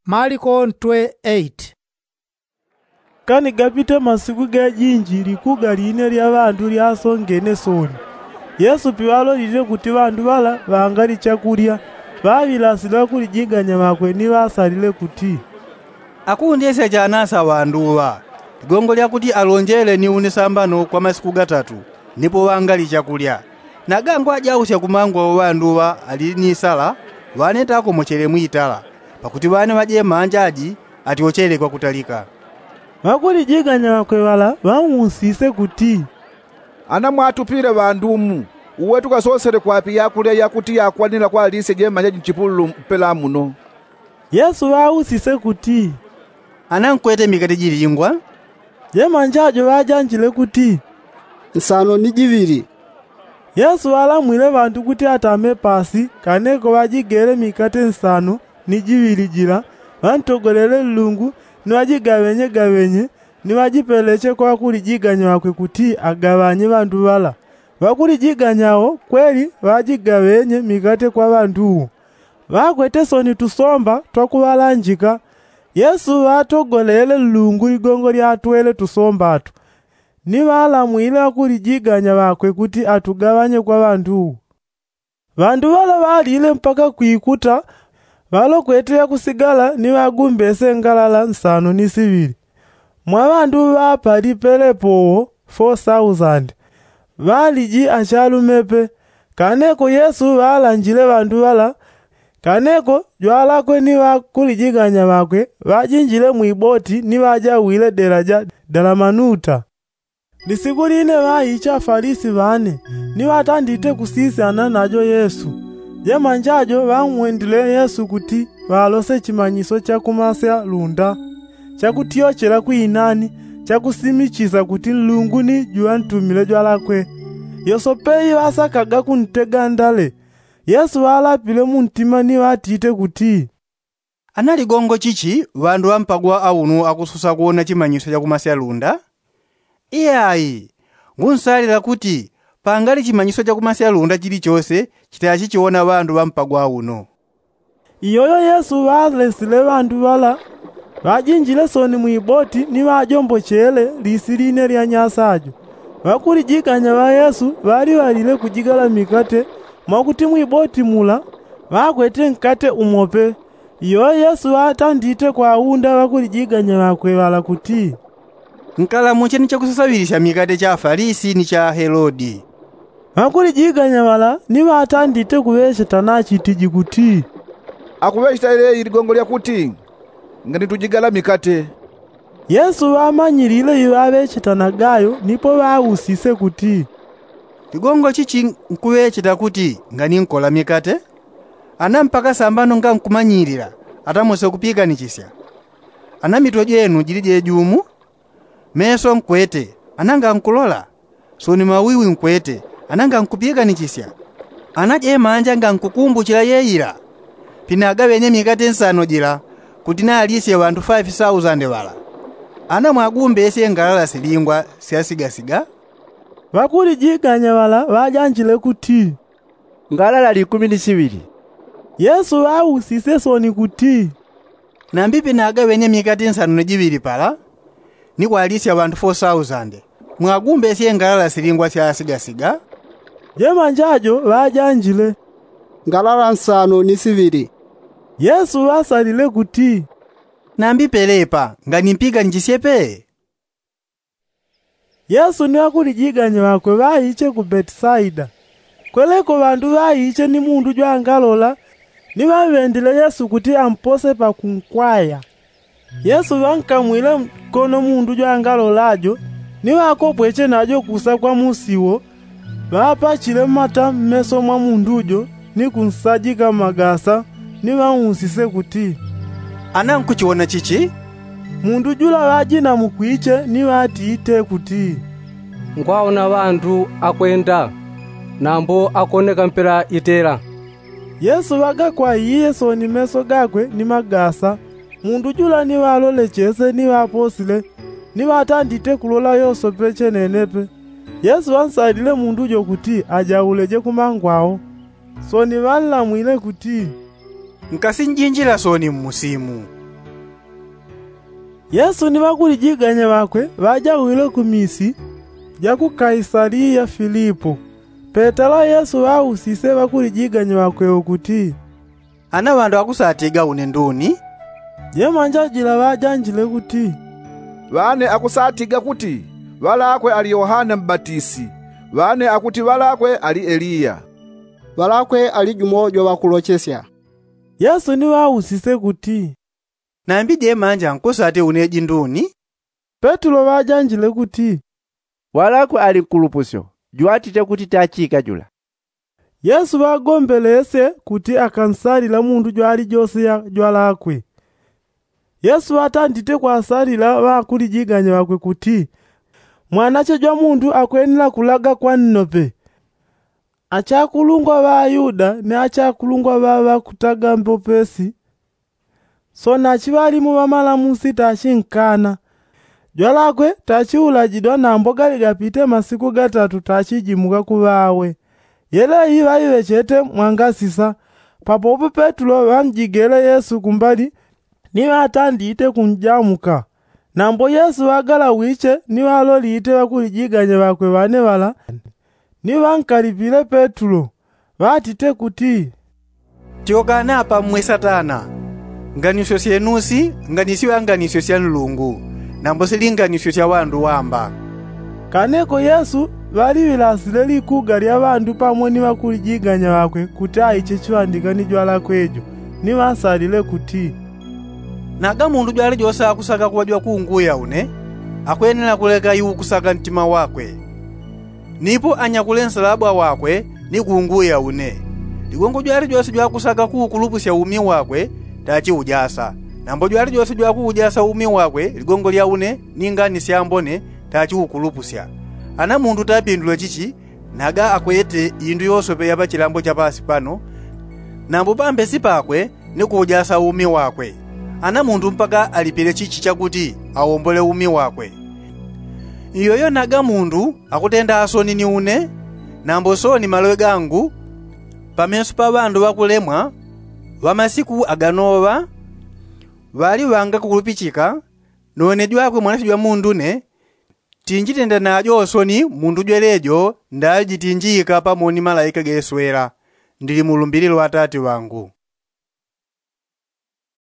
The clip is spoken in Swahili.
Marko 8. Kani gapita masiku ga jinji likuga line lya bantu lyasongene soni. Yesu piwalolile kuti bantu bala bangali chakulya babilasila kulijiganya makwe ni basalile kuti akundiyese chanasa wanduwa ligongo lya kuti alonjele ni unisambano kwa masiku gatatu nipo bangali chakulya nagango ajausya kumangwa wanduwa alinisala wanetako mochere mwitala pakuti bane baje manjaji ati ochere kwa kutalika bakulijiganya makwe bala bamusise kuti anamwatupire bandumu uwe tukasosere kwapi yakulya yakuti yakwanira kwa alise je manjaji mchipululu mpela muno. Yesu bausise kuti anankwete mikate jilingwa je manjajo bajanjile kuti nsano ni jibiri. Yesu alamwile bantu kuti atame pasi kaneko bajigere mikate nsano ni jibiri jila bantogolele lungu ni bajigabenye ni bajipeleche kwa kulijiganya wakwe kuti agabanye bantu bala bakulijiganyawo kweli bajigabenye mikate kwa bantu bakwete soni tusomba twakubalanjika. Yesu batogolele lungu ligongo lyatwele tusombatu ni balamwile kulijiganya bakwe kuti atugabanye kwa bantu bala balile mpaka kuikuta balokwete kusigala ni bagumbese ngalala nsano ni sibili mwa bantu bapali pelepo 4,000 baliji achalumepe kaneko Yesu balanjile bantu bala kaneko jwalakwe ni bakulijiganya bakwe bajinjile mwiboti ni bajawile deraja Dalamanuta. Lisiku line bayicha Farisi bane ni batandite kusisana najo Yesu. Je manjajo bamwendile Yesu kuti balose chimanyiso cha kumasya lunda chakutiochera kuinani chakusimichiza kuti lungu ni juantumile jwalakwe yosopeyi basakaga kuntega ndale. Yesu alapile muntima ni batite kuti analigongo chichi bandu bampagwa aunu akususa kuona chimanyiso cha kumasya lunda iyayi ngunsalira kuti pangali chimanyiso cha kumasya lunda chili chose chitachichiona bandu bampagwa auno. Iyoyo Yesu balesile bantu bala bajinjile soni mwiboti ni bajombochele lisiline lya nyasajo bakulijiganya ba Yesu bali balile kujigala mikate mwakuti mwiboti mula bakwete nkate umope. Iyo Yesu atandite kwa unda bakulijiganya bakwe bala kuti nkala muche ni chakusasabilisha mikate cha Farisi ni cha Herodi. Bakulijiganya bala ni batandite kubesha nachitiji kuti akubeshita ile ligongo lya kuti ngani tujigala mikate. Yesu bamanyilile ibabechitana gayo nipo bawusise kuti ligongo chichi nkubechita kuti ngani nkola mikate anampaka sambano nga nkumanyilira atamose kupika nichisya anamitwe jenu jilije jumu meso nkwete ananga nkulola soni mawiwi nkwete ananga nkupika nichisya anaje manja nga nkukumbuchira yeyira pinaga benye mikate nsano jira kuti na alisi ya bantu 5,000 bala ana mwagumbe ese ngalala silingwa siasigasiga. Bakulijiganya bala bajanjile kuti ngalala 12. Yesu awusise soni kuti nambipi naga benye mikate nsano nejibili pala ni kwa alisi ya bantu 4,000 mwagumbe ese ngalala silingwa siasigasiga. Je manjajo bajanjile ngalala nsano ni 2. Yesu asalile kuti nambipelepa nganimpiga njisyepe. Yesu ni akulijiganya bakwe bayiche ku Betisaida kweleko bantu bayiche ni mundu jwangalola ni babendile Yesu kuti ampose pa kunkwaya. Yesu bankamwile mkono mundu jwangalolajo ni bakopweche najo kusa kwa musiwo bapachile mata mmeso mwa mundujo ni kunsajika magasa ni bawusise kuti anankuchiona chichi mundu jula wajina mukwiche ni batite kuti ngwaona bantu akwenda nambo akoneka mpera itera. Yesu bagakwa iye soni meso gakwe ni magasa mundu jula ni walolechese ni baposile ni batandite kulola yoso peche nenepe. Yesu ansadile mundu jo kuti ajauleje kumangwao soni bala mwile kuti nkasinjinjira soni musimu Yesu ni bakulijiganya bakwe bajawile ku misi ja ku Kaisaria Filipo. Petero Yesu bawusise bakulijiganya bakwe okuti ana bandu akusatiga une nduni. ye manjajila bajanjile kuti bane akusatiga kuti balakwe ali Yohana Mbatisi, bane akuti balakwe ali Eliya, balakwe ali jumojo bakulochesya. Yesu ni bawusise kuti Nambi je manja nkusati uneji nduni. Petero bajanjile kuti walakwe ali kulupusyo jwatite kuti tachika jula. Yesu bagombelese kuti akansalila mundu jwali jose ya jwalakwe. Yesu atandite kwasalila bakulijiganya bakwe kuti mwanache jwa mundu akwenela kulaga kwa nnope. Achakulungwa ba Yuda ne achakulungwa ba kutaga mbopesi. So nachibali mu bamalamusi tashinkana. Jwalakwe tachiulajidwa na mbogali gapite masiku gatatu tachijimuka kubawe. Yele hiva iwe chete mwangasisa. Papopo Petro bamjigele Yesu kumbali niwe atandite kunjamuka. Nambo Yesu wagala wiche niwe alolite bakulijiganya bakwe bane bala. Niwe bankalipile Petro batite kuti Tiokana apa mwe Satana. Nganisho syenusi nganisiwe nganisho sya Mulungu. Nambo silinganisho sya wandu wamba. kaneko Yesu bali bilasile likuga lya bandu pamwe ni bakulijiganya bakwe kuti aiche chiwandika ni jwalakwe ejo ni basalile kuti Naga mundu jwali josa akusaka kuwajwa kuunguya une akwenela kuleka yu kusaka ntima wakwe. Nipo anyakule nsalabwa wakwe ni kuunguya une. Ligongo jwali josa jwa kusaka kuukulupusya umi wakwe tachi ujasa. Nambo jwali josa jwa kuujasa umi wakwe ligongo lya une ningani syambone tachi ukulupusya. Ana mundu tapindule chichi naga akwete indu yosope yapa chilambo cha pasi pano. Nambo pambe sipakwe ni kuujasa umi wakwe. Ana mundu mpaka alipile chichi chakuti awombole umi wakwe. Iyoyo naga mundu akutenda asoni ni une nambo soni malowe gangu pamenso pa bandu bakulemwa wamasiku aganova bali wanga kukulupichika none jwakwe mwanafi jwa mundu ne tinjitenda najo osoni mundu jwelejo ndajitinjika pamoni malaika geswera ndili mulumbililo atati wangu.